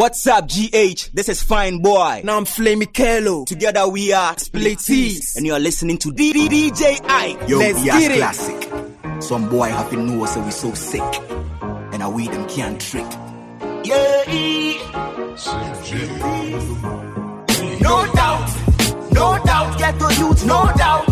What's up, GH? This is Fine Boy. Now I'm Flamey Kello. Together we are Splitties. And you are listening to DJ Ike. Yo, Let's we get are it. classic. Some boy have to know so we so sick. And I we them can't trick. Yeah. No doubt, get to youth, no doubt.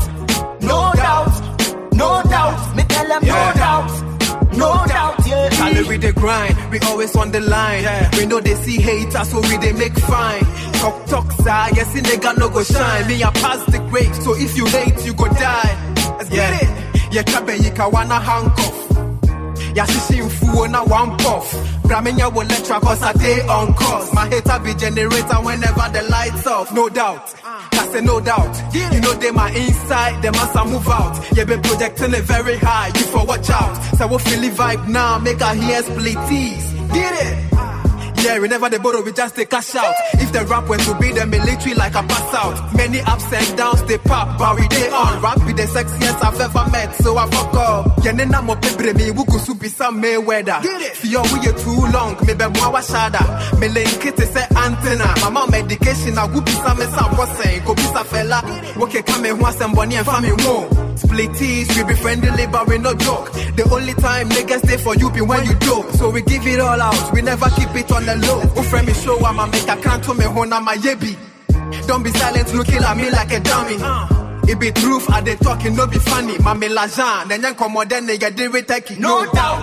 Me tell them Yeah. no doubt, yeah. Calorie the grind, we always on the line. Yeah. We know they see haters, so we they make fine. Talk, sir, yes, in nigga no go shine. Me, I pass the grade, so if you hate, you go die. Let's get it. Yeah, trabe yika wanna handcuff. Yeah, she fool na one puff. Gramenya will lecture cause I day on course. My hater be generator whenever the lights off. No doubt. I say no doubt. You know they my inside, they must move out. Yeah, be projecting it very high. You for watch out. So we feel the vibe now, make our hair splitties. Get it? Yeah, we never the borrow, we just take cash out. If the rap were to be the military like a pass out. Many ups and downs they pop, but we they on. Rap be the sexiest I've ever met, so I fuck up. Yeah, nena mo pebre me, we go super some Mayweather. Get it? Feel we are too long, me be mwa shada. Me link it say antenna. Mama medication, I go be some saying, go be some fella. Okay, come and want some money and family more. Splitties, we be friendly, but we no joke. The only time niggas stay for you be when you dope. So we give it all out, we never keep it on the low. Who friend me show I'ma make a can't to me hona my yebi. Don't be silent looking at me like a dummy. It be truth, I they talking, no be funny. Mame Lajan, then you come on then nigga did with techie. No doubt,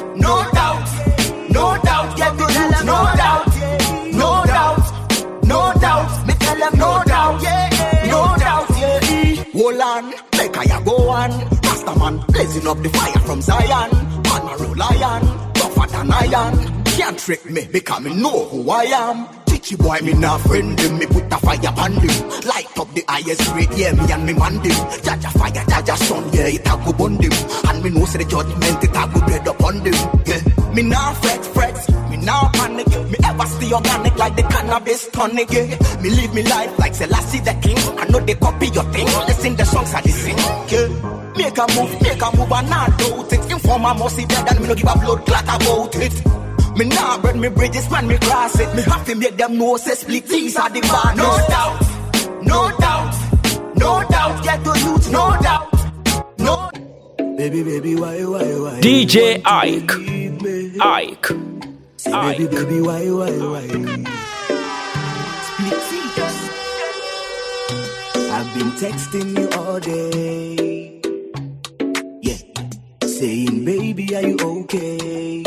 get to youth, no doubt. Me tell them no doubt, yeah. Hold on, make I go on. Rastaman blazing up the fire from Zion. Man a roll lion, tougher than iron. Can't trick me because me know who I am. Teachy boy, me not friend him. Me put the fire on him. Light up the highest grade, yeah, me and me man him. Jaja fire, Jaja sun, yeah, it a go bond him. And me know say the judgment, it a go bread upon him. Yeah. Me not fret, me not panic. Me ever stay organic like the cannabis tonic. Yeah. Me live me life like Selassie the king. I know they copy your thing. Listen the songs I listen. Yeah. Make a move, and not doubt it. Informer must see dead and me no give a blood clot about it. Me nah burn me bridges when me cross it. Me have to make them know say splitties are the bar. No doubt, get to youth, no doubt. Baby, why? DJ Ike. Baby, why? Splitties. I've been texting you all day. Yeah. Saying, baby, are you okay?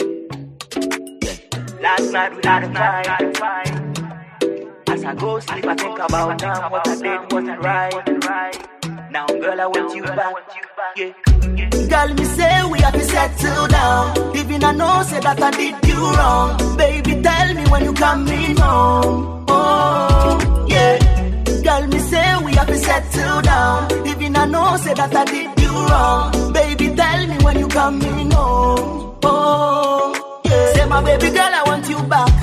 Last night we had a fight. As I go sleep, I think about now what I did wasn't right. Now, girl, I want you back. Yeah. Girl, me say we have to settle down. Even I know say that I did you wrong. Baby, tell me when you coming home. Oh, yeah. Girl, me say we have to settle down. Even I know say that I did you wrong. Baby, tell me when you coming home. Oh. Say my baby girl, I want you back.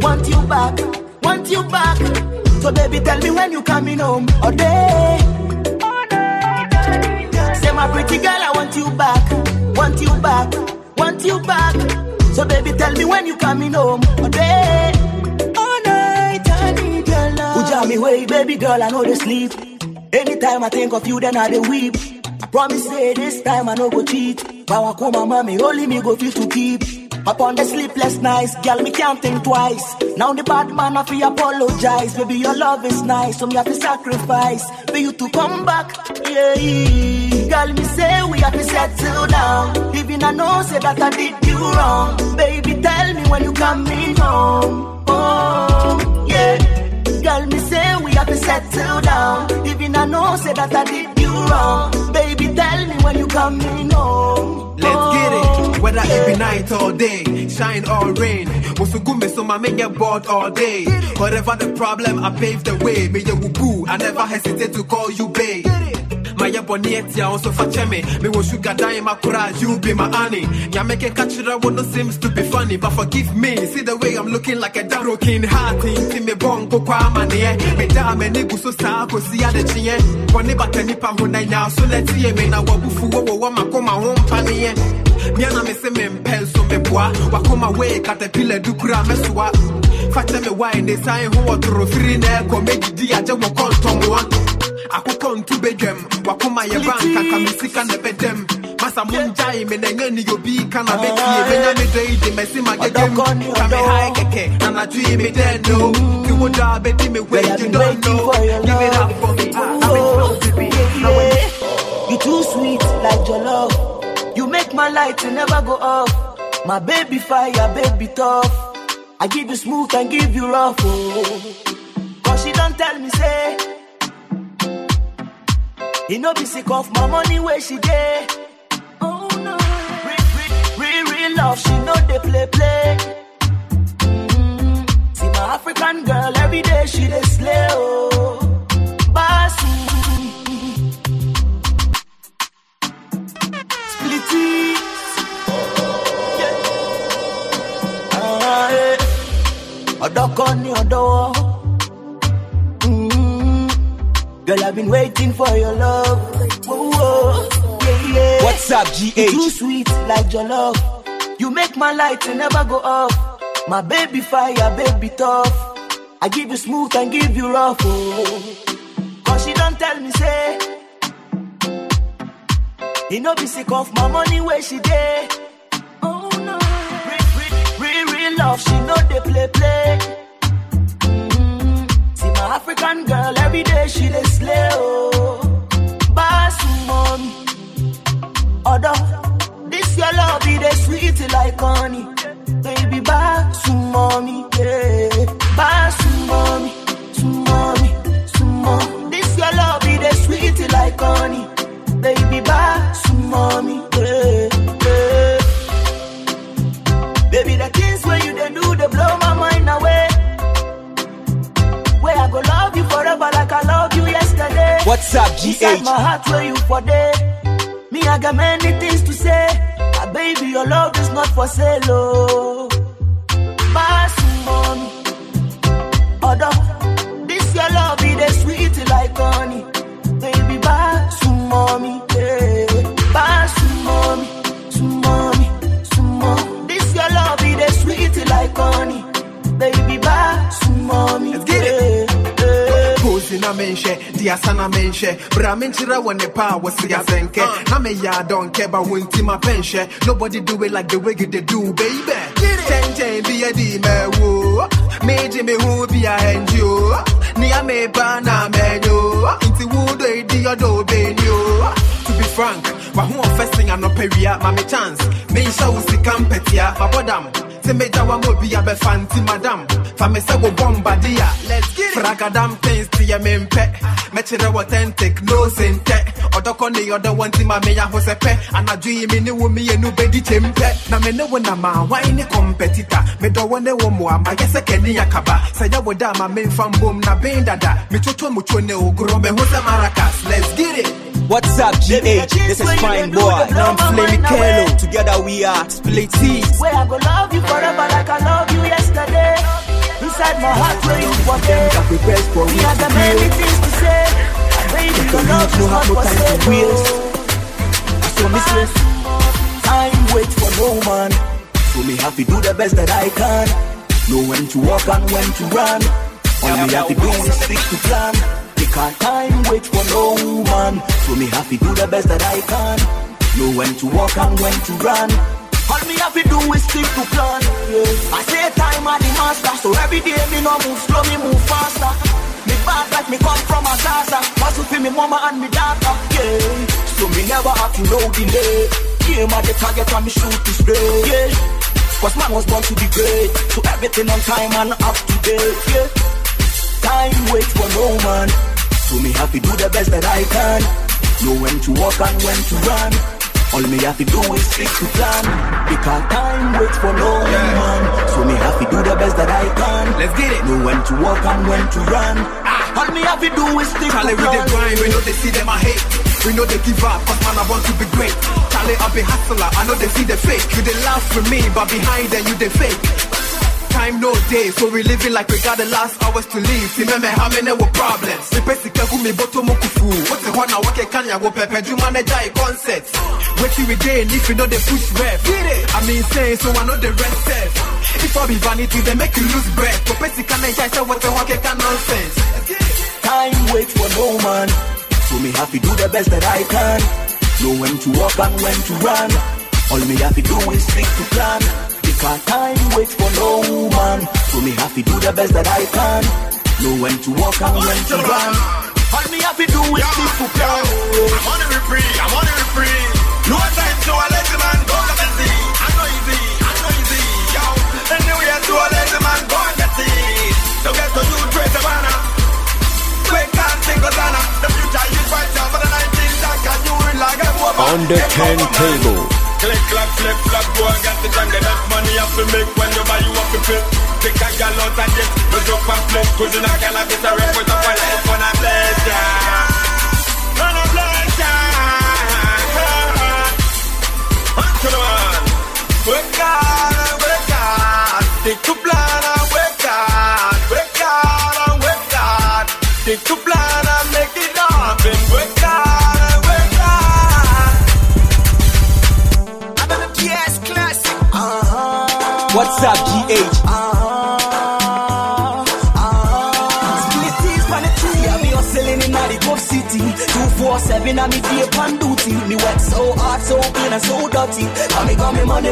So baby, tell me when you coming home. All day. Say my pretty girl, I want you back. So baby, tell me when you coming home. All day. All night, I need your love. Uja me way, baby girl, I know they sleep. Anytime I think of you, then I dey weep. I promise say this time I no go cheat. Power come my mommy, only me go feel to keep. Upon the sleepless nights, girl, me can't think twice. Now the bad man have to apologize. Baby, your love is nice, so me have to sacrifice for you to come back. Yeah, girl, me say we have to settle down. Even I know say that I did you wrong. Baby, tell me when you coming home. Oh, yeah. Girl, me say we have to settle down. Even I know say that I did you wrong. Baby, tell me when you coming home. Let's get it. Whether it be night or day, shine or rain. Was good me so my make you bored all day. Whatever the problem, I paved the way. Me you boo, I never hesitate to call you babe. My yabonieti also for me. Me was sugar dime my courage, you be my honey. Ya make a catch that one seems to be funny, but forgive me. See the way I'm looking like a broken heart. See me bongo kwa mane. Me da me ni guso sa ko si ade chie. Boni batani pa hona nya so let's see me na wabufu wo makoma home pani. Miana me se me mpel so me boa. Wakoma we caterpillar du kura me soa. Fata me wine, they sign who are through 3 neck or make the aja will call Tom one. I could come to bedroom, Wakuma your bank, and come sick and the bedroom. Massa Munjai, and then you be can I make you when I'm a day, the Messima get them. Come a high cake, and I dream it then. No, you would have bet me where you don't know. Give it up for me. You too sweet like your love. You make my light to never go off. My baby fire, baby tough. I give you smooth and give you rough. Oh. Cause she don't tell me say. He no be sick of my money where she dey. Oh no. Real love, she know they play. See my African girl every day she dey slay. Oh. Basu. Splitty. Odokoni odo. Girl, I've been waiting for your love. Whoa, yeah. What's up, GH? You too sweet like your love. You make my light to never go off. My baby fire, baby tough. I give you smooth and give you rough. Oh. Cause she don't tell me say. He no be sick of my money where she dey. Oh no. Real love, she know they play. See my African girl every day she dey slay. Oh, Basu mommy, Odo, this your love be the sweet like honey, baby Basu mommy, yeah. Basu mommy, sumo. This your love be the sweet like honey, baby Basu mommy, yeah. Baby the things where you dey do they blow my mind away. Where I go love you forever like I love you yesterday. What's up, GH? Inside my heart where you for day. Me I got many things to say. Baby your love is not for sale. Oh, Basu mommy, Odo, this your love be the sweet like honey, baby Basu mommy, yeah. Basu mommy, sumo. This your love be the sweet like honey, baby Basu mommy. Let's get it. Posing a mention, Diasana mention, Bramenchira when the power was Siazenke. Name ya don't care about winning my pension. Nobody do it like the way they do, baby. Ten be a demon, woo. Major me who be a hand you. Nia me bana menu. Into wood, the other venue. To be frank, but who are fasting and not peria, mammy chance. Me show si campetia, my bodam. Se me jawa mo be a befanti madam. Famesa go bombardia. Let's get it. Fragadam things to your mempe. Metchere authentic, no sente. Odoko ni other one to my meya hosepe. And I dream in the woman and nobody tempe. Na me no one ma wine competitor. Me do one the woman, I guess I can yakaba. Say ya would my main fan boom na bendada. Me choto muchone ugrobe hose maracas. Let's get it. What's up, GH? This is Fine Boy. Now I'm Flammy Kello. Together we are Split Teeth. Where I go love you forever like I love you yesterday. Inside my heart where you for day. We have the many things to say. Baby, your love is not for sale. So listen, time wait for no man. So me have to do the best that I can. Know when to walk and when to run. All me have to do is stick to plan. Because time wait for no man. So me have to do the best that I can. Know when to walk and when to run. All me have to do is stick to plan. Yeah. I say time are the master. So every day me no move slow, me move faster. Me bad like me come from a Gaza. Pass with me mama and me daughter. Yeah. So me never have to no delay. Game at the target and me shoot to straight. Yeah. Cause man was born to be great. So everything on time and up to date. Yeah. Time wait for no man. So me have to do the best that I can. Know when to walk and when to run. All me have to do is stick to plan. Because time waits for no man. So me have to do the best that I can. Let's get it. Know when to walk and when to run. All me have to do is stick Charlie, to plan. we dey grind, we know they see them I hate. We know they give up, cause man I want to be great. Charlie, I be hustler, I know they see the fake. You they laugh with me, but behind them you they fake. time no day, so we living like we got the last hours to live. See me how many were problems. The basic me bottom kufu. What's the one I work can ya go pepe do manage concepts. What you again if you know the push rep. I mean saying so I know the rest says. If I be vanity they make you lose breath. But basic can I say what the work can nonsense. Time waits for no man, so me have to do the best that I can. Know when to walk and when to run. All me have to do is stick to plan. Because time waits for no man, so me have to do the best that I can. Know when to walk and when to run. All me have to do is stick to plan. I'm on the free, I'm on the free. No time to a lazy man, go get the sea. I know easy, yo. Anyway, to a lazy man, go and get it. Don't get to do great banana. Quick and think of Zana. The future you fight out for the 19th. Can you win like a woman? On the turntable. Click, clap, flip, flop, go and get it and get that money you have to make when you buy you up to flip. Pick a gal out and get, we drop and flip. Cause in a cannabis, a rep with a fire, it's gonna bless ya. Gonna bless ya. On to the one. Work hard and work hard. Think to plan and work hard. Work hard and work hard. Think to plan and make it happen. Work hard and work hard. Another PS classic. What's up, GH? Split on the tree, I be hustling in the Cove City. 247, I me day on duty. Me work so hard, so clean and so dirty. I me got me money,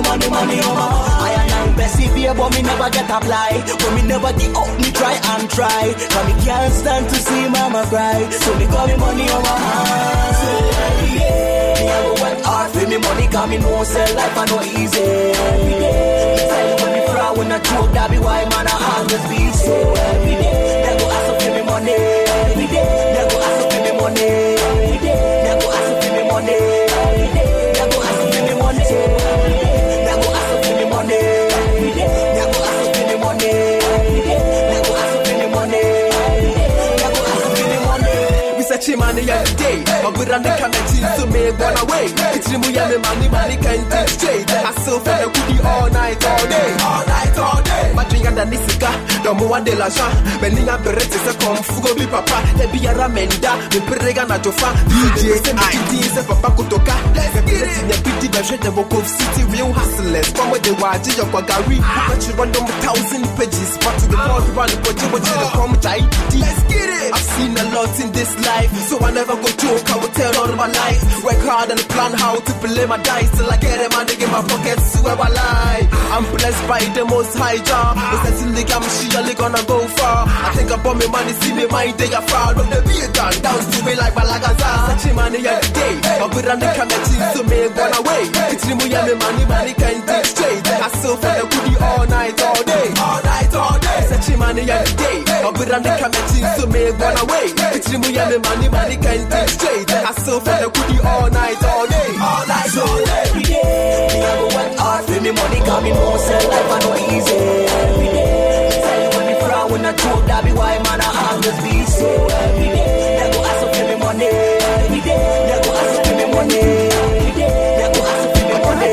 I and I'm persevere, but me never get apply. But me never give up, me try and try. Cause me can't stand to see mama cry. So me got me money on my hands. So every day, me I go work hard for me money. Cause me know sell life I know easy. Every day, me tell you when me proud when I joke, that be why man I always be so. Every day, they go ask for me money. Every day, they go ask for me money. Every day, they go ask for me money. Every day, they go ask for me money. Every day, they go ask for me money. Every day, they go ask for me money. Every day, they go ask for me money. Every day, they go ask for me money. We say chimani every day. But we run the camera to make one away. It's the money can't take straight. I still for the goodie all night, all day. My drink and the nisika, the more de la joie. Bending up the rest is a comfugo be papa. There be a ramenda, the perega na jofa. DJ is a papa kutoka. Let's get it in the pretty version of Cove City, real hustlers. From where they watch your Kwagari. But you run them 1,000 pages. But to the world run, but you watch the come tight. Let's get it. I've seen a lot in this life, so I never go joke. I will tell all my life. Work hard and plan how to play my dice till I get them and they get my pockets to where I lie. I'm blessed by the most high job. It's certainly I'm surely gonna go far. I think about me money, see me my day I proud of the beer done. Down to me like Balagaza. Such money every day. But we run the camera to make one away. It's the money can't take straight. I still for the goodie all night, all day. Such money every day. But we run the camera to make one away. It's the money can't take straight. I still for the goodie all night, all day. So every day, me I go work hard for me money. Cause me know sell life I know easy. Every day, tell you when me proud when I joke, that be why man I always be so. Every day, they go ask for me money. Every day, they go ask for me money. Every day, they go ask for me money.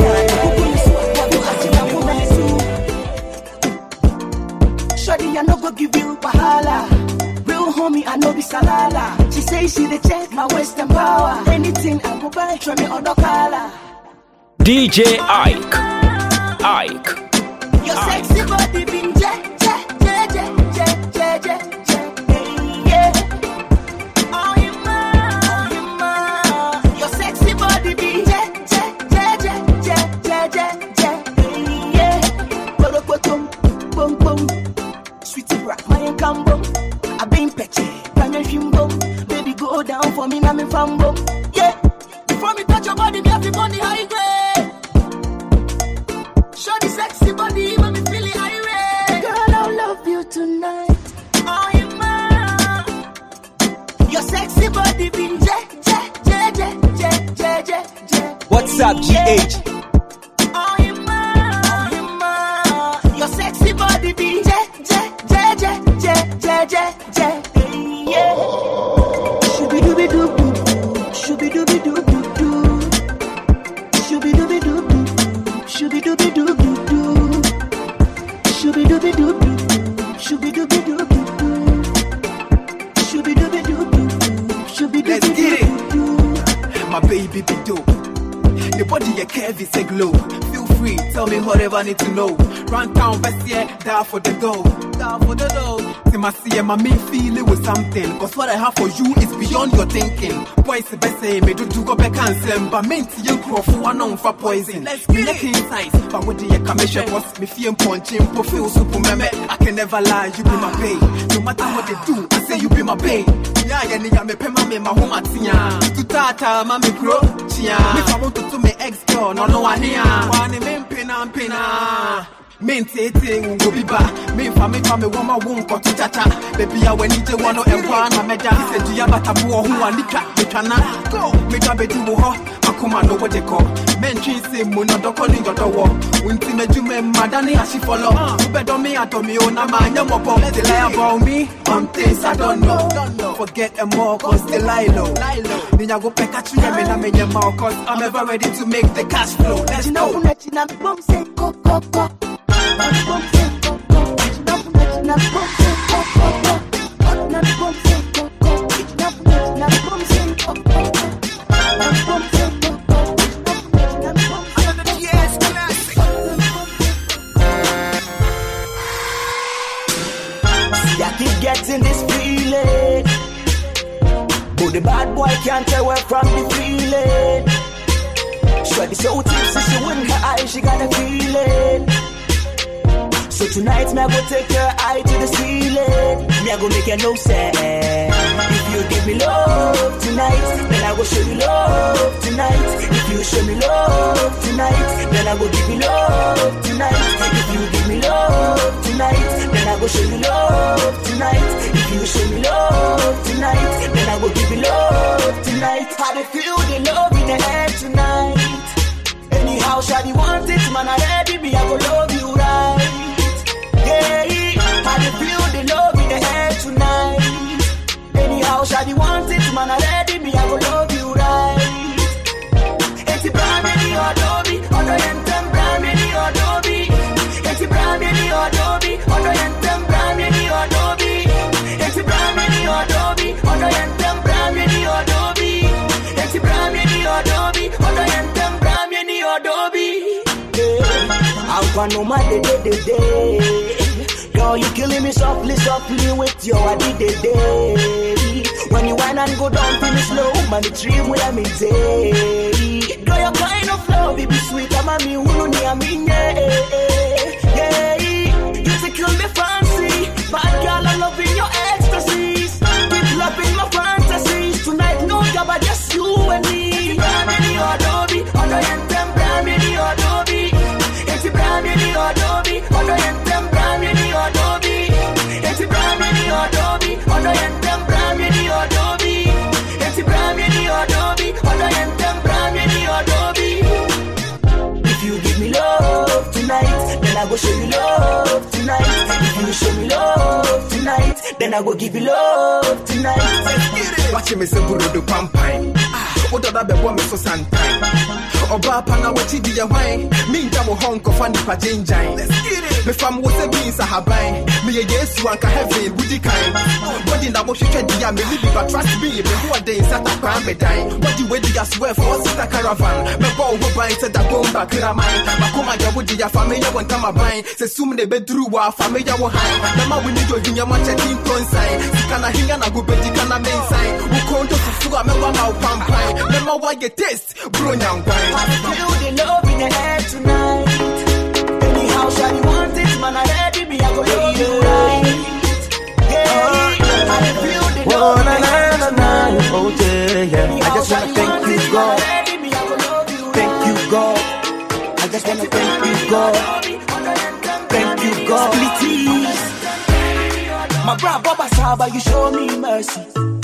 Shawty, I no go give you bahala. Real homie, I know be salala. She say she dey check my waist and power. Anything I go buy, try me other color. DJ Ike. Your sexy body been yeah. Oh, you ma. Your sexy body been yeah. Boom, boom. Sweetie rock, my combo. I been petty, bang and shimbo. Baby, go down for me, now me fambo. Yeah, before me touch your body, me have the money high grade. Show the sexy body, make me feel it high. Girl, I'll love you tonight. Oh, you man. Your sexy body been yeah. What's up, GH? Oh, you man. Your sexy body been yeah. Shooby dooby doo doo, shooby dooby doo doo doo, shooby dooby doo doo, shooby dooby doo doo doo, shooby dooby doo. Let's get it. My baby be dope. Your body, your curve is a glow. Feel free, tell me whatever I need to know. Run town, best yeah, die for the dough. Die for the dough. See my see my main feeling with something. Cause what I have for you is beyond your thinking. Boys, the best say, me do go back and send. But mean to you, crow for one on for poison. Let's get it. Inside, but what do you come and share? What's me feeling punching, profile super meme. I can never lie, you be my babe. No matter what they do, I say you be my babe. Yeah, yeah, me pay my home at Tia. To Tata, mami grow, Chia. If I want to me ex girl, no one here. One in pina. Main tating will be back. Main family woman won't go to Tata. Baby, I when you want to employ my meda. He said, Dia Batabu, who are Nika, the cannot go. Make a bed to her. I come and know what they call. Men treat him, Muna, don't call in your door. When Timejume, Madani, as she follow. You better me, I told me, oh, Nama, no more bomb. They lie about me on things I don't know. Forget a more, cause they lie low. Then I go back at you, and I'm in your mouth, cause I'm ever ready to make the cash flow. Let's go. Getting this feeling, but the bad boy can't tell where from the feeling. Shorty so tipsy, she win her eye, she got a feeling. So tonight, me I go take her eye to the ceiling. Me I go make her no sense. If you give me love tonight, then I go show you love tonight. If you show me love tonight, then I go give you love tonight. If you give me love tonight, then I go show you love tonight. If you show me love tonight, then I go give you love tonight. How they feel the love in the air tonight. Anyhow, shawty want it, man, I ready, me I go love you right. Yeah, how they feel the love in the air tonight. Anyhow, shawty want it, man, I ready, me I go love you right. Eti bramini odobi, odo yentem bramini odobi. Eti bramini odobi, odo yentem bramini odobi. Eti bramini odobi, odo yentem bramini odobi. Eti bramini odobi, odo yentem bramini odobi. I'm gonna my day. Girl, you killing me softly with your day. When you whine and go down, feel me slow, man, the dream will me day. Girl, your kind of love, baby, sweet, I'm a me, who know me, yeah. You to kill me fancy, bad girl, I'm loving your ecstasies. Keep loving my fantasies. Tonight, no job, but just you and me. Bramini Adobe, odo yentem Bramini Adobe. Eti Bramini Adobe, odo yentem Bramini Adobe. Eti Bramini Adobe, odo yentem Bramini Adobe. Eti Bramini Adobe, odo yentem Bramini Adobe. If you give me love tonight, then I go show you love tonight. If you show me love tonight, then I go give you love tonight. Let's get it. Watch me say burudu pampine. Oda da bebo me so santai. Oba pana wati di ya wine. Me nda mo honko fani pa jinjine. Let's get it. Me fam wo se bin sahabai. Me ye Yesu anka heaven wudi kind. Body na mo hwehwe di ya me live but trust me. Me who dey sata kwa me dine. Body we di ya swear for sister caravan. Me go wo ban se da bomba kira mine. Makoma ya wudi ya family won tama ban. Se sum de bedru wa family wo high. Na ma we need you nya ma checking consign. Sikana hinga na go bedi kana main sign. Wo konto fufu me wa ma pampine. Me ma wa get taste bro nyang wine. I feel the love in the air tonight. Anyhow, shawty want it, man, I ready, me, I go love you right. Yeah, I feel the love in the air tonight. Oh, yeah. I just wanna thank you, God. Thank you, God. I just wanna thank you, God. Thank you, God. Please. My brother, Baba Saba, you show me mercy.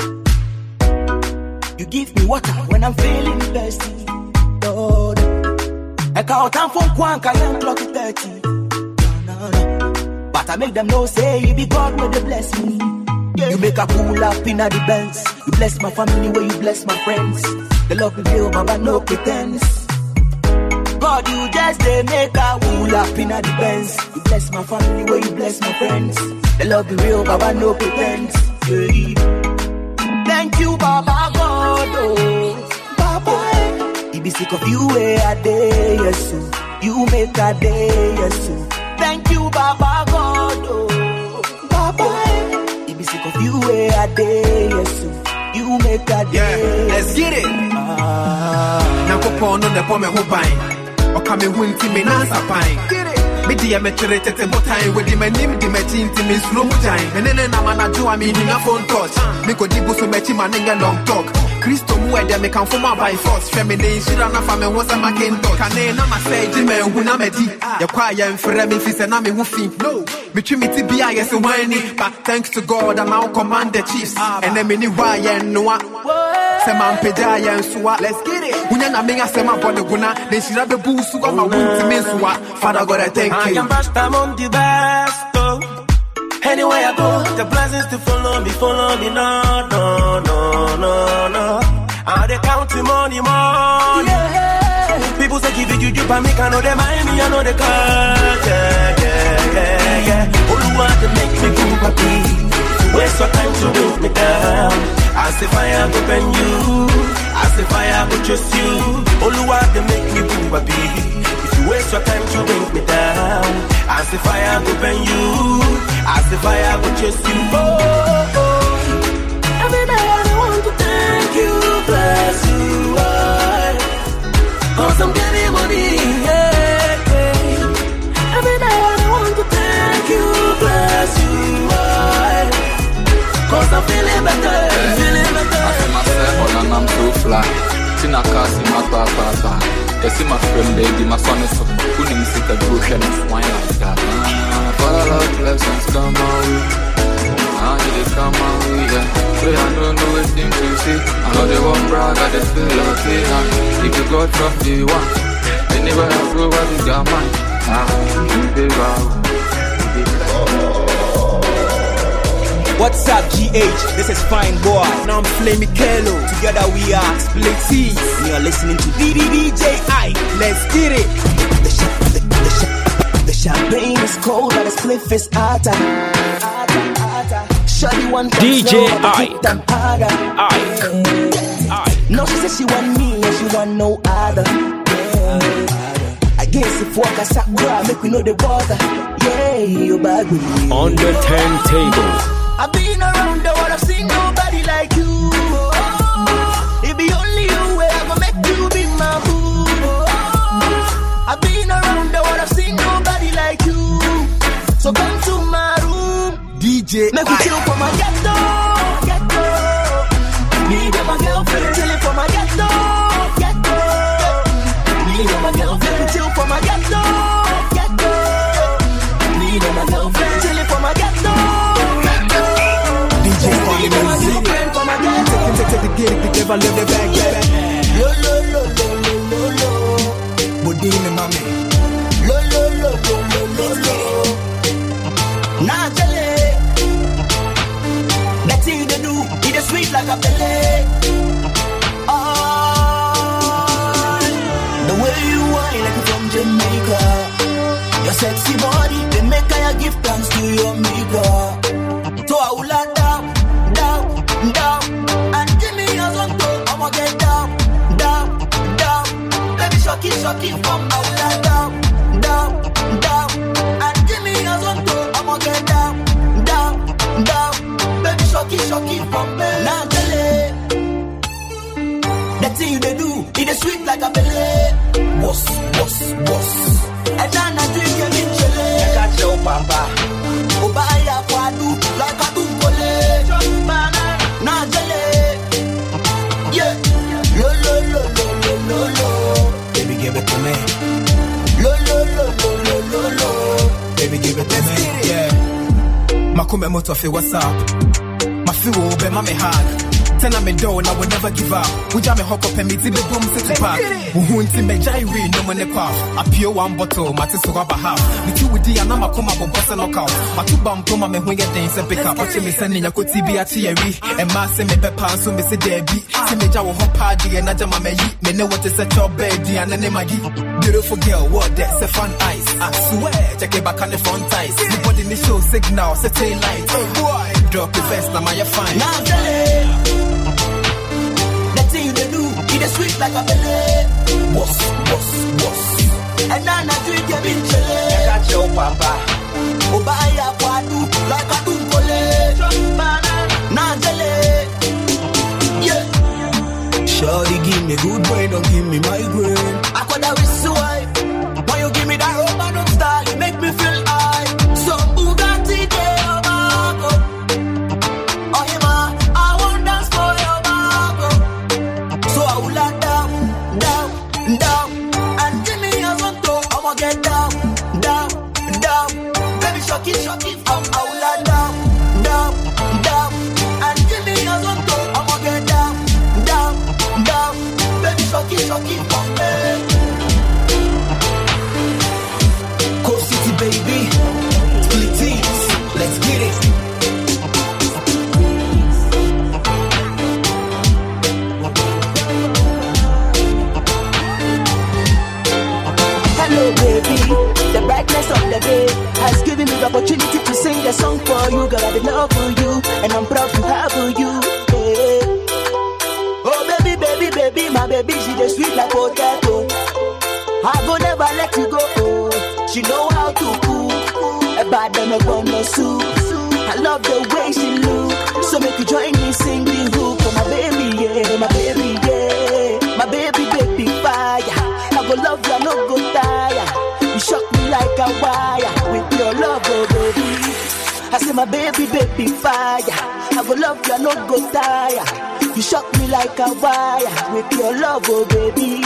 You give me water when I'm feeling thirsty. Lord, I count time from Kwanka and clock it 30. No. But I make them know, say, you be God when they bless me. Yeah. You make a pull up in the Benz. You bless my family where you bless my friends. The love reveal, Baba, no pretense. God, you just they make a wool up in the Benz. You bless my family where you bless my friends. The love be real, Baba, no pretense. Yeah. Thank you, Baba God, oh. Baba, he be sick of you where a day, yes, you make a day, yes. Thank you, Baba God, oh. Baba, he be sick of you where a day, yes, you make a day. Yeah, let's get it. Now go on the pomme who buying. Or come in winter, me nansa pine. Get it. Me dear meturated a time with the man named the machine to me slow time. And then I'm gonna do I mean in a phone touch. Me could do so much man in a long talk. Christo Mueda me come from my by force. Feminine, she ran off and was a macintosh. Can I not say Jimmy who na medi? Your quiet and for me, if it's an army who think no. Between me to be I guess a whiny, but thanks to God, I now command the chiefs. And then many why and no one. Seman Pedaya and Sua, let's get it. When I'm a Sema Bonaguna, then she have a boost to my winter means what? Father God, I thank you. I am best, I'm on the best. Oh. Anywhere I go, the blessings to follow me, no, no, no, no, no. I they counting money, money. Yeah. People say give it you, but me I know they mind me, I know they can't. Yeah. All you want to make me go happy. Waste your time to bring me down. I say fire go bend you. I say fire go trust you. All you want to make me go happy. Waste your time to bring me down. I say fire go bend you. I say fire go chase you. Oh, oh. Every day I want to thank you, bless you, Lord. Cause I'm getting money, yeah. Every day I want to thank you, bless you, Lord. Cause I'm feeling better, feeling better. I feel myself on and I'm too fly. Tina Kasi, my papa. You see my friend baby, my son is so good and sick of bullshit and wine like that. For a lot of blessings come my way. I need to come my way, yeah. But I don't know what thing to see. I know they won't brag, I just feel like it. If you got from day one, anywhere I go, I think I might. What's up, GH? This is Fine Boy. Now I'm Flamey Kello. Together we are Split T's. And you're listening to DDDJI. Let's get it. The champagne is cold and the spliff is hotter. Shawty want DJ Ike. Ike. No, she says she want me and she want no other. I guess if walk a sakura, make we know the bother. Yeah, you bad with me. On the turntable. I've been around the world, I've seen nobody like you. It be only you where I'm gonna make you be my boo. I've been around the world, I've seen nobody like you. So come to my room, DJ make me chill for my ghetto. Me and my girlfriend chilling for my ghetto. Me and my girlfriend make me chill for my ghetto. Me and my girlfriend chilling for my ghetto. DJ Take the gig, the give a little back. Lo lo lo lo lo lo. Bodine mami. Lo lo lo lo lo lo. Naturally, that thing they do, it is sweet like a belly. Oh, the way you whine like you from Jamaica. Your sexy body, they make I give thanks to your maker. So I will let down, and give me a song to I'ma get down. Baby, shock it from out down, and give me a song to I'ma get down. Baby, shock it from me. Now tell it, that thing they do, it is sweet like a belly. Boss. And then I drink a bit chili. I got your papa. Obaya kwadu like a tumbole. Now jelly. Yeah. Lo. Baby, give it to me. Lo. Baby, give it to me. Yeah. Makume motofi, what's up? Mafiwo be mame hag. Tell me down, I will never give up. We jam a hop up and meet the boom city park. Who in me Jairi, no money path. I pure one bottle, my sister rubber half. Me too with the anama come up with boss and knockout. My two bum come and when get things and pick up. Watching me sending a good TV at Thierry. And mass me pepper and so me say Debbie. See me jaw hop party and Najama me. Me know what is a job baby and then Maggie. Beautiful girl, what that's a fun eyes. I swear, check it back on the front ties. Nobody in the show signal, set a light. Oh boy, drop your vest, now my fine. Now the thing they do, it is sweet like a belly. Boss. And then I drink your bitch. I got your papa. Obaya Padu, like a Dunkole. Now the yeah. Shawty give me good brain, don't give me migraine. I could have wish so high. When you give me that Roman style, it make me feel high. So Bugatti day, oh yeah, I won't dance for your bago. So I will let down, and give me a zonto. I'ma get down. Baby, shock it, I will let down, and give me a zonto. I'ma get down. Baby, shock it, Coast City, baby. Split teams, let's get it. Hello, baby. The brightness of the day has given me the opportunity to sing a song for you. Girl, I've been love for you, and I'm proud to have you. Yeah. Oh, baby, my baby, she the sweet like potato. I go never let you go. Oh, she know how to cook. A bad and a gonna soup. I love the way she look. So make you join me, sing the hook for my baby, yeah, my baby, yeah. My baby, fire. I go love you, I no go tire. You shock me like a wire with your love, oh baby. I say my baby, fire. I go love you, I no go tire. You shock me like a wire with your love, oh baby.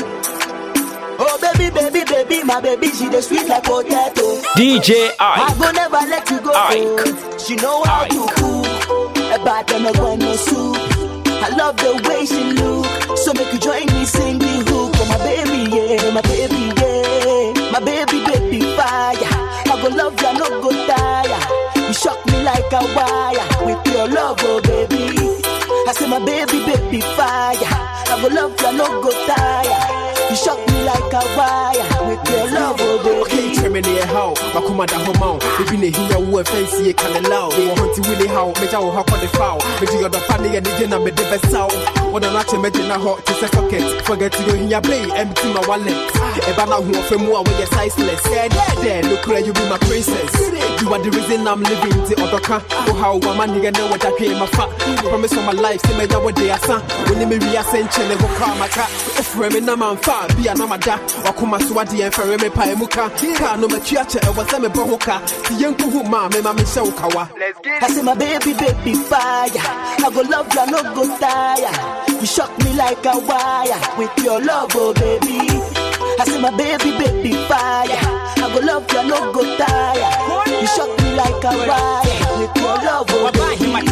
Oh baby, my baby, she the sweet like potato. DJ I go never let you go. She know how to cook. A bad and a gonna soup. I love the way she look. So make you join me, sing the hook for my baby, yeah, my baby, yeah. My baby, fire. I go love you, I no go tire. You shock me like a wire with your love, oh baby. I say my baby, fire. I go love you, I no go tire. You shock me like a wire with your love, oh baby. Okay, tell me how, but come on, home out. If you hear your fancy, can allow. We want to really how, make our hop on the foul. Make you the funny and the dinner, make the best out. What I'm not making a hot to say socket. Forget to go in your bay, empty my wallet. If I'm not who for more, when you're sizeless. Yeah, look where you be my princess. You are the reason I'm living the other car. Oh, how one man, you know what I came my fat. Promise for my life, see me what they are, son. When you may be a century, never call my car. If we're in a man, be an amada, or come as Swadi and Ferreme Paimuka, no machiacha, and was a bohoka, the young Kuhuma, Mamma Shaukawa. I say my baby, fire. I go love you, I no go tire. You shock me like a wire with your love, oh baby. I say my baby, fire. I go love you, I no go tire. You shock me like a wire with your love, oh baby.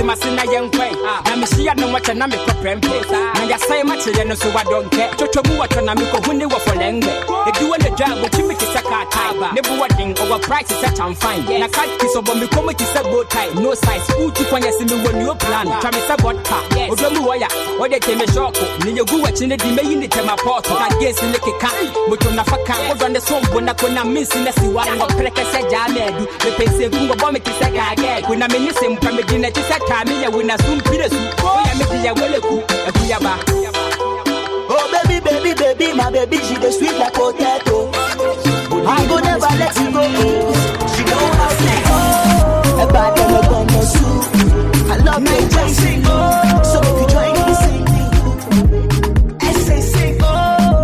I'm no much and I'm a prempe. And I say much, so I don't care. To move what I'm going to for language. If you want the job, but you make it a car tie. Never watching over prices that I'm fine. And I can't kiss over me, come with a boat tie. No size, who to find us in the one you plan. Travis a bot car. Or the Muaya, or they came a shock. Then you go watching the main in the port. I guess in the car. But on the Faka, was on the song when I'm missing a one of Preka said, Jamed. The Payse Bunga Bomb is a guy. When I'm in the same time, it's a time, when I soon Peter. Oh baby, my baby, she the sweet like potato. I go never let you go. She know how to go. A bad and a gonna soup. I love me sing. So if you join me sing, I say sing. Oh,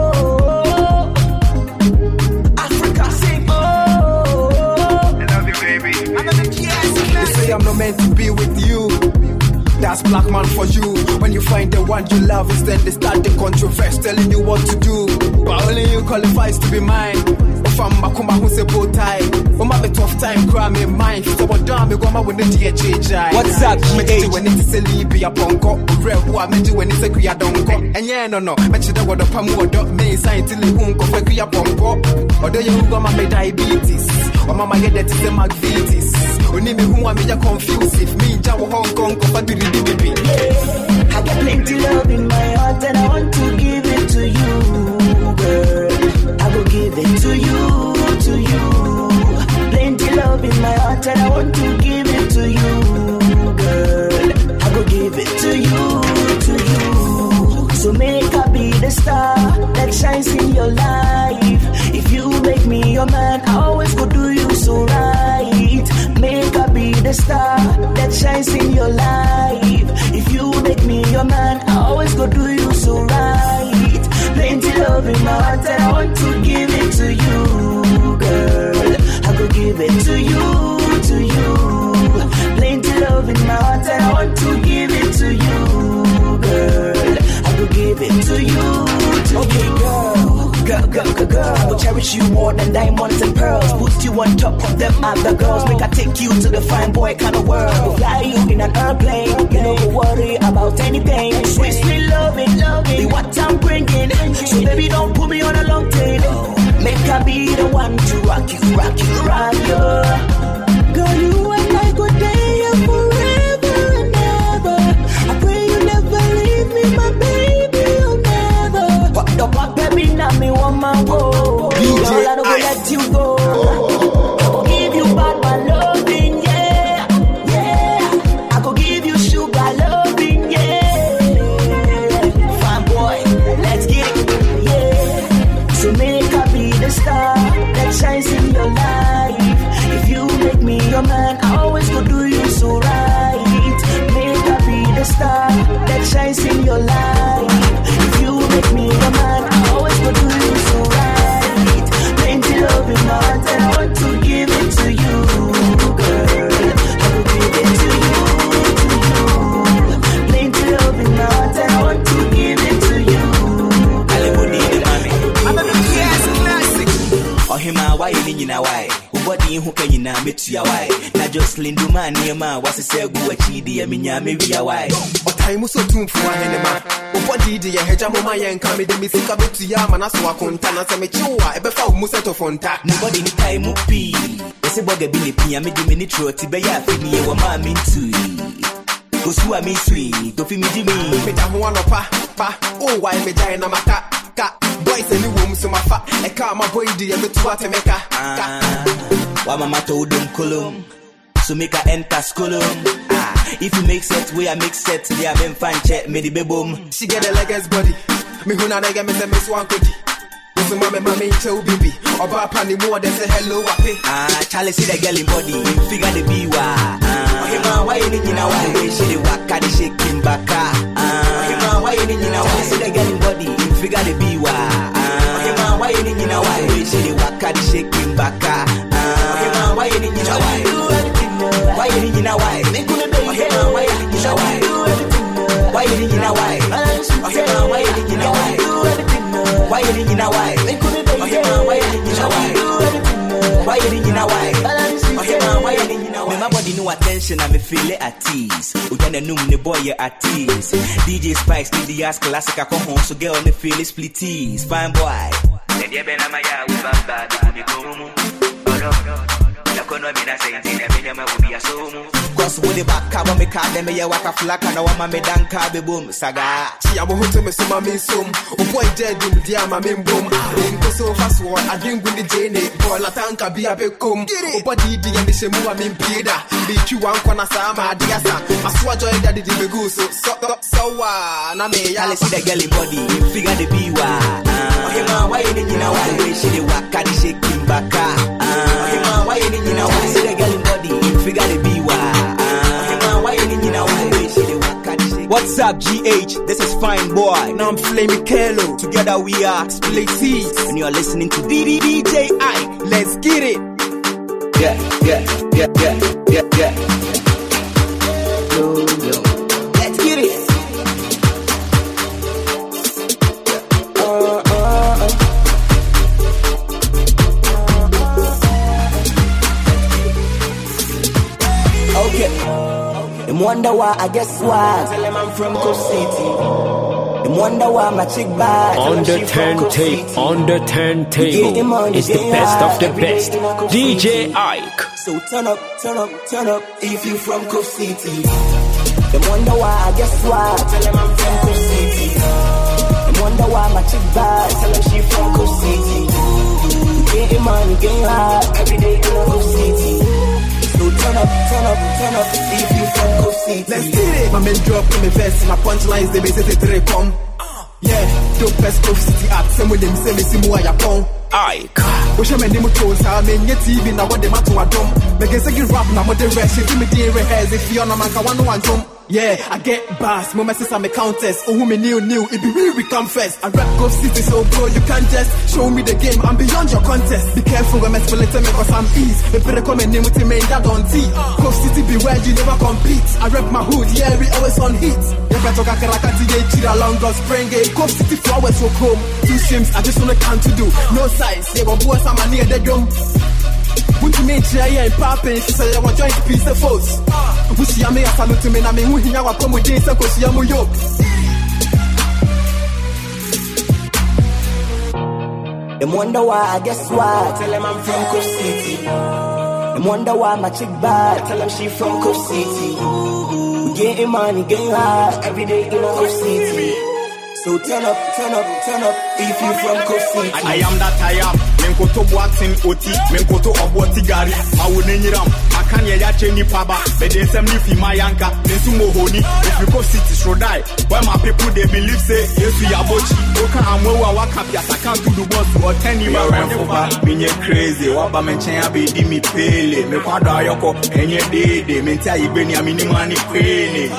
Africa sing. Oh, I love you, baby. They say I'm not meant to be with you. That's black man for you. When you find the one you love, is then they start the controversy, telling you what to do. But only you qualifies to be mine. Fam Makuma who say bow tie. Mama me tough time, cry me mind. So what damn me go with the DHJ. What's up, GH? When it's a Libya Ponko, Red who I met you when it's a Kria Donko. And yeah, no, met you the word of Pamu dot me sign till the Hunko for Kria Ponko. Or do you go my diabetes? Or mama get that is a magvitis. Only me who I made you confused. If me, Jawa Hong Kong, go for the baby. I got plenty love in my heart and I want to give it to you, girl. I will give it to you. Plenty love in my heart and I want to give it to you, girl. I will give it to you. So make I be the star that shines in your life. If you make me your man, I always go do you so right. Make I be the star that shines in your life. If you make me your man, I always go do you so right. Plenty love in my heart and I want to give it to you, girl. I go give it to you. Plenty love in my heart and I want to give it to you, girl. I go give it to you. Okay, girl. I will cherish you more than diamonds and pearls. Put you on top of them other girls. Make I take you to the fine boy kind of world. We'll fly you in an airplane. You don't go worry about anything. Sweet, sweet loving, be what I'm bringing. So baby, don't put me on a long tail. Make I be the one to rock you. Girl, you and I go day forever and ever. I pray you never leave me, my baby, you'll never. Pop the pop, baby, now me want my woe. Girl, I don't go let you go. I go give you back my loving, yeah. I go give you sugar loving, yeah. Fine boy, let's get it, yeah. So make I be the star that shines in your life. If you make me your man, I always go do you so right. Make I be the star that shines in your life. If you make me your man, I always go do you so right. Plenty love in my heart and I want to give it to you, girl. I will give it to you. Plenty love in my heart and I want to give it to you. I'm a classic. Oh, hima, why you know why? Body who can you now meet your why? Not just Lindu man, near ma, was a say go achieve the Aminia, maybe a why. What time was so too for an enema? What did you hedge on my and come with me? Think of it to Yaman as well. Contana, some chua, ever found Musato Fonta. Nobody in time will be. It's a bugger Billy P. I made the miniature Tibaya for me, what my mean to you. Go swim me sweet, go for me, Jimmy. Metahuano pa, oh, why me die in a mata. Boys and new women, so my fat, a car, my boy, the other two at Mecca. Why mama told them column, so make her enter school. If you make set, we I make set, they have been fine check, me the boom. She get a leggings body, me who not get me the miss one cookie. So mommy, tell baby, or Papa more than say hello, Charlie see the girl in body, figure the be why you need now? Why she the waka, the shaking back? Why you need now? See the girl in body, figure the be why you need now? Why she the waka, the shaking back? Why you need now? Why you need now? Why you need now? Why you need now? Why you need now? Why you need now? Why you need now? Why? Why you need now? Why you need now? My body no attention, I'm feel it at ease. Uganda no the boy at ease. DJ Spice, DJ Ask Classic, I come home, so girl on the feel it split tease. Fine boy. Cause with the back cover me card them me waka flak and I want me dan car be boom saga. See I'm who to me so my sum. O boy dead dum dia my boom. In so fast one I drink with the jene. Boy la tanka be a be come. O body di and se mu am pida. Be tu wan kwana sa ma dia sa. Aswa joy daddy di be go so na me ya. See the girl in body figure the be why you need now? Why she the waka the shaking back? Why you need now? See the girl in body figure the be why you need now? Why she the waka the shaking. What's up, GH? This is Fine Boy. Now I'm Flamey Kello. Together we are Split Seeds. And you are listening to DJ Ike. Let's get it. Yeah. Yo. Let's get it. Them wonder why I guess why. Tell them I'm from Coast City. Them wonder why my chick bad. On the turntable is the best of the best. DJ Ike. So turn up if you from Coast City. Them wonder why I guess why. Tell them I'm from Coast City. Them wonder why my chick bad. Tell them she from Coast City. Getting money, getting high every day in Coast City. So turn up if you from Coast City. Let's get it. My men drop in my vest, my punchlines they say they come. Yeah, dope best Coast City act. Same with them, say me see more ya pong. Ike. Wish I made them toes, I mean, your TV now what they matter to a drum. Make a second rap now, what they rest, you me dear rehearse if you're on a man, I want one jump. Yeah, I get bass, my message I'm a countess. Oh, who me new, it be real, we come first. I rap Coast City, so bro, you can't just show me the game, I'm beyond your contest. Be careful when I spell it to me, cause I'm ease. They better come and name with me, that on T. Coast City, beware, you never compete. I rap my hood, yeah, we always on heat. Yeah, better talk Karakati, they cheat along, God spring it. Coast City flowers so chrome. 2 sims, I just wanna count to do. No size, yeah, but boys, I'm near the drum. When you make sure you're in popping, she said, I want joint piece of folks. Wish you may have salute to me, I mean, who here will come with this, because you are yo. Them wonder why, I guess why. Tell them I'm from Coast City. Them wonder why my chick bad. Tell them she from Coast City. We getting money, getting high every day in Coast City. So turn up if you from Coast City. I am that I am. Menkoto boatin oti, menkoto oboti gari. Mawunenyiram, akanye ya cheni paba. Beden sem ni fi mayanka, nensu mohoni. If you Coast City should die. Why my people they believe say Yesu yabochi. Oka amwewa wakapia sakan to the boss or 10 years. Minye crazy, waba menchen abi di mi pele. Me kwado ayoko, enye dede. Mentia ibeni ya minimani pele.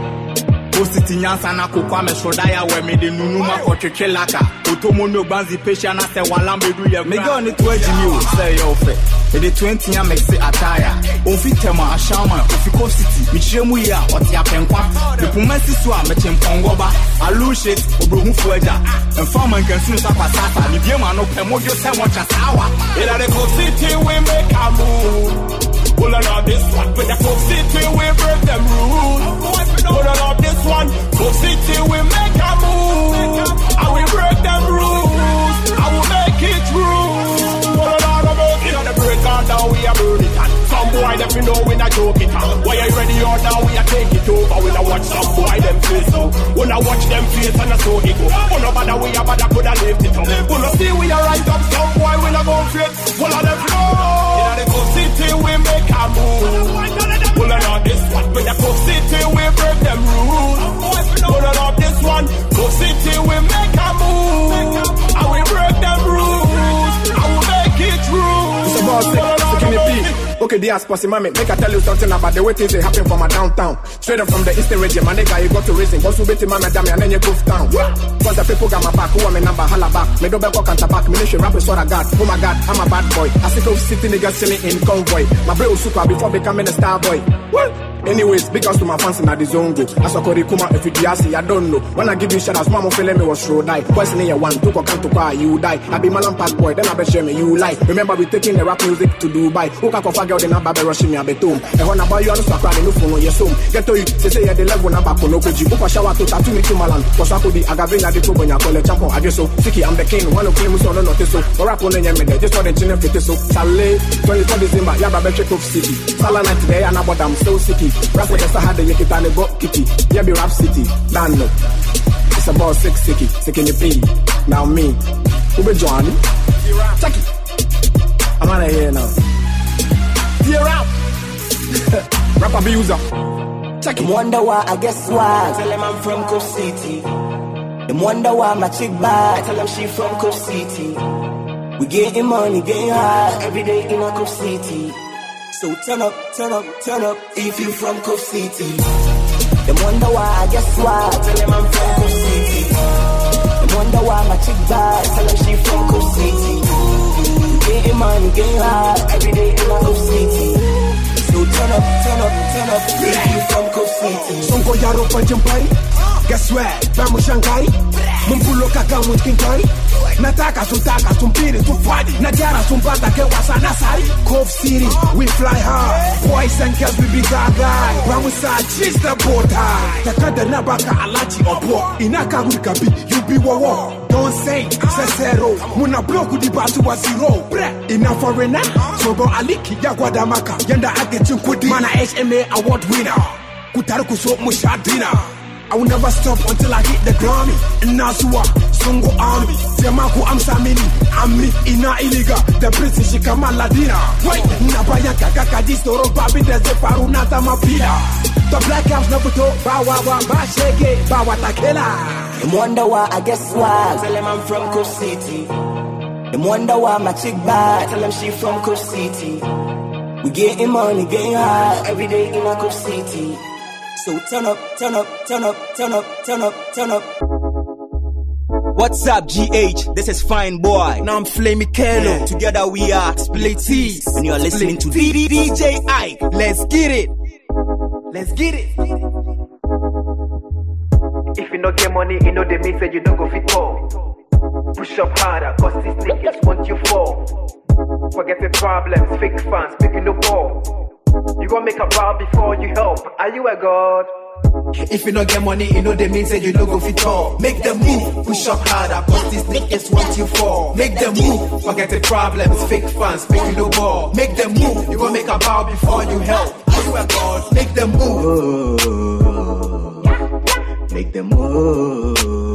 Coast City nyansa na kukwa me shodaya we me de nunuma ko twetwelaka otomo no banzi pesha na se walambedu ye me go ni to agimi o say yo fe me de 20 ya me se ataya on fit tema ashama ofi Coast City mi chiremu ya oti apenkwa de pumasi so a me chempongoba alu shit obrohu fuaja en farmer kan sunu sapasasa ni biema no pemojo se mo chasawa ila de Coast City we make a move. Pull on this one, with the Coast City we break them rules. Pull on this one, Coast City we make a move. I will break them rules, I will make it true. Pull on about it, on the break on down we are burn it. And some boy them you know we not joke it. Why are you ready or now we are take it over. We not watch some boy them face so. We not watch them face and so it go. We not bother we are bother could have lift it up. We not see we are right up some boy we not go fit. Pull on them floor. In the Coast City we make a move. Pull on this one, with the Coast City we break them rules. Pull on this one, Coast City we make a move. I will break them rules, I will make it true. It's about skin beat. Okay, dear Spossy Mammy, make I tell you something about the way things they happen from my downtown. Straight up from the eastern region, my nigga, you got to raising. Once you beat my madam, and then you go down. Cause the people got my back, who are my number, holla back. Me do back, and back, me nation rap is what I got. Oh my god, I'm a bad boy. I see those city niggas chilling in convoy. My bro super before becoming a star boy. What? Anyways, big ups to my fans in the zone go. As a Kori Kuma, if you see, I don't know. When I give you shout outs, mama feeling me was sure die. Question in one, took a count to car, you die. I be Malam Park boy, then I bet shame me, you lie. Remember we taking the rap music to Dubai. Who can configure the number by rushing me a betum. And when I buy you, I don't cry the new phone on your soul. Get to you, say the level number for no coach. Upa shower to tattoo me to Malan. Cause I could be Agavina the trouble when you call a champion. I guess so. Siki, I'm the king. One of claim so no notice so. Or rap on the Yemede, just for the chin of it so. Saleh, 24 December, Yaba Betrek of City. Salah night today, and about I'm so sicky. Rap with the Sahara. The Yakitani Bok Kitty, yeah, be Rap City, Dan no. It's about 6 sicky, sick in the pee. Now me, who be Johnny? Check it. I'm out of here now. Dear Rap, Rap abuser. Check it. Wonder why, I guess why. Tell them I'm from Coast City. Them wonder why my chick bad. Tell them she from Coast City. We getting money, getting high every day in a Coast City. So turn up if you from Coast City. Them wonder why, I guess why. Tell them I'm from Coast City. Them wonder why my chick bad. Tell them she from Coast City. Getting money, getting high every day in a Coast City. So turn up if you from Coast City. Some Go yaro panchampari. Guess what? Vamos Shanghai. Mumpulo kaka munkinkari. Nataka tutaka tumpiri tufadi. Najara tumpata ke wasana sari. Cove City, we fly high. Boys and girls we be gaga. Vamos a cheese the boat high. Takada nabaka alachi opo. Inaka wikabi, you be wawa. Don't say, Cesaro. Muna bloku di batu wa zero. Ina foreigner. Sobo aliki ya guadamaka. Yanda ake chinkudi. Mana HMA award winner. Kutaru kusop mushadina. I will never stop until I hit the Grammy. Nasua, Songo Army, Zemaku Amsamini, Amri, Ina Iliga, the British Kamaladina. Wait, Nabaya Kaka Distoro, Babi, there's a Parunata Mapila. The Black House Nabuto, Bawa, Basheke, Bawa Takela. Them wonder why, I guess why. Tell them I'm from Coast City. Them wonder why my chick bad. Tell them she from Coast City. We getting money, getting high every day in a Coast City. So turn up, turn up, turn up, turn up, turn up, turn up. What's up, GH? This is Fine Boy. Now I'm Flamey Kello. Together we are Split T's. And you are listening to DJ Ike. Let's get it. Let's get it. If you not get money, you know the message you don't go fit for. Push up harder, cause these niggas want you fall. Forget the problems, fake fans, making the ball. You gon' make a vow before you help. Are you a god? If you don't get money, you know the means that you don't go fit all. Make the move, push up harder, cause these niggas want you fall. Make the move, forget the problems, fake fans, make you no ball. Make the move, you gon' make a vow before you help. Are you a god? Make the move. Make the move.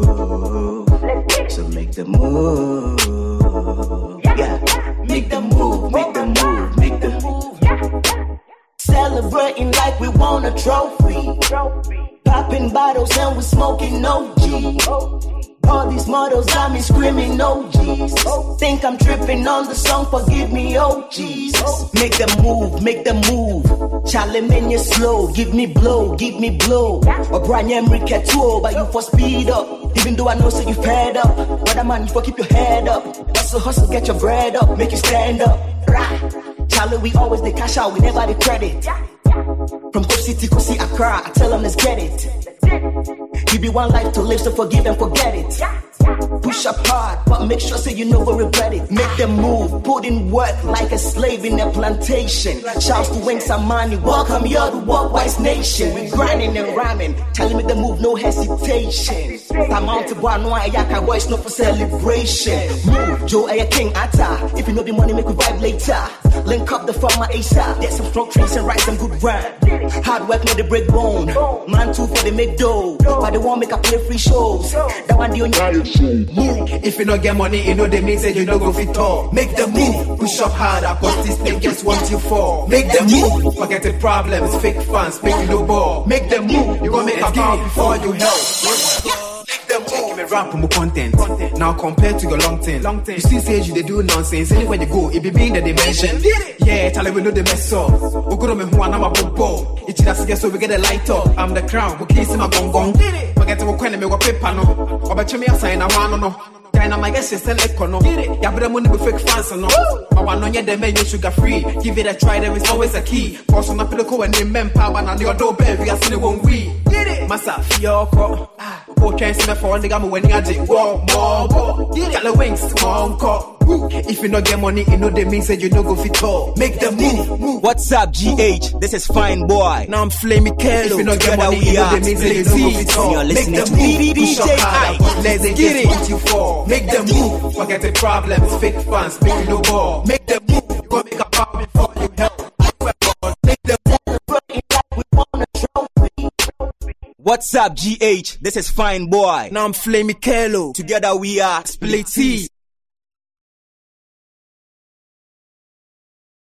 So make the move. Yeah, make the move, make the move, make the move. Celebrating like we won a trophy. Popping bottles and we smoking OG. All these models got me screaming OGs. Think I'm tripping on the song, forgive me, oh Jesus. Make them move, make them move. Charlie man, you slow, give me blow, give me blow. Or Brian Emrick tour, but you for speed up. Even though I know so you fed up. Brother man, you for keep your head up. Hustle, hustle, get your bread up, make you stand up. Right. Charlie, we always the cash out, we never the credit. From Coast City, Kosi, Accra, I tell them let's get it. Give you one life to live, so forgive and forget it. Push up hard, but make sure so you never regret it. Make them move, put in work like a slave in a plantation. Shouts to Wings Amani, welcome here to Walk Wise Nation. We grinding and rhyming, telling me the move, no hesitation. Time out to Guanwa, Ayaka voice, no for celebration. Move, Joe Aya King Atta. If you know the money, make we vibe later. Link up the farmer ASAP. Get some strong trees and write some good rhyme. Hard work, no the break bone. Man too for the make dough. But they won't make a play free shows. That one the only move. If you not get money, you know the means that you don't go fit all. Make the move, push up harder, cause these niggas want you fall. Make the move, forget the problems, fake fans, make you no ball. Make the move, you gon' make a vow before you help. Give me rap for more content. Now compared to your long term, you still say you they do nonsense. Anywhere you go, it be being the dimension. Yeah, tell we know the mess up. We go to me who I'm a bobo. It's just get so we get a light up. I'm the crown, we kiss my gong gong. Forget to go me go paper no. Or bet you me a sign I want no. Kinda my guess is sell econo. Yeah, but the money be fake fans no. I want no yet the menu sugar free. Give it a try, there is always a key. Force on up the co and name men power and your door baby. I see the one we. Massa, Fioko. Oh, can't see me for the gamma when I did. Whoa, more. Yellow wings, small cop. If you not get money, you know the means that you don't go fit all. Make the move. What's up, GH? This is Fine Boy. Now I'm Flamey Kello. If you not get money, you know the means that you don't go fit all. You're listening to DJ Ike. Let's get it. What you for? Make the move. Forget the problems, fake fans, make you no ball. Make the move. You gon' make a vow before you help. Make the move. What's up, GH? This is Fine Boy. Now I'm Flamey Kello. Together we are Split T's.